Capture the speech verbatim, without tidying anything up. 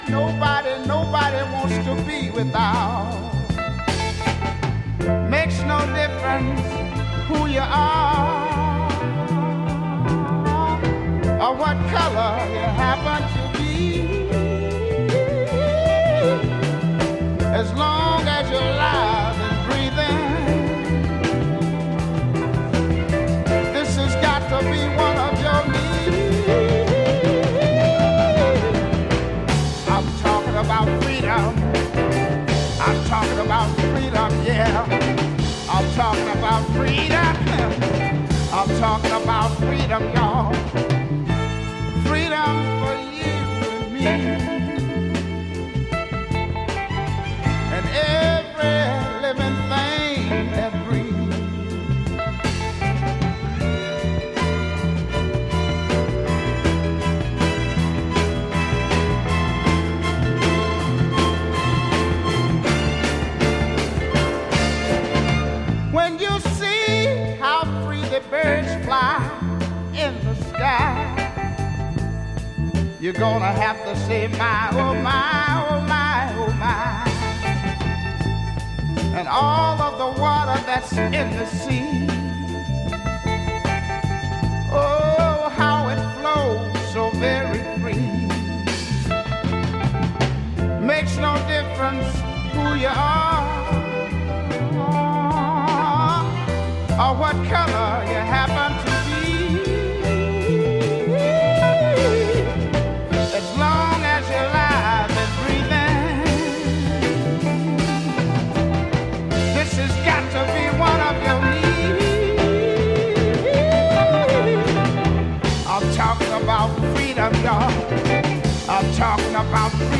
Nobody, nobody wants to be without. Makes no difference who you are or what color you happen to be. As long as you're alive and breathing, this has got to be one of your needs. I'm talking about freedom. I'm talking about freedom, yeah. I'm talking about freedom. I'm talking about freedom, y'all. Freedom for you and me. And every living thing that breathes. When you see how free the birds fly in the sky, you're gonna have to say, my, oh my, oh my, oh my. And all of the water that's in the sea, oh, how it flows so very free. Makes no difference who you are or what color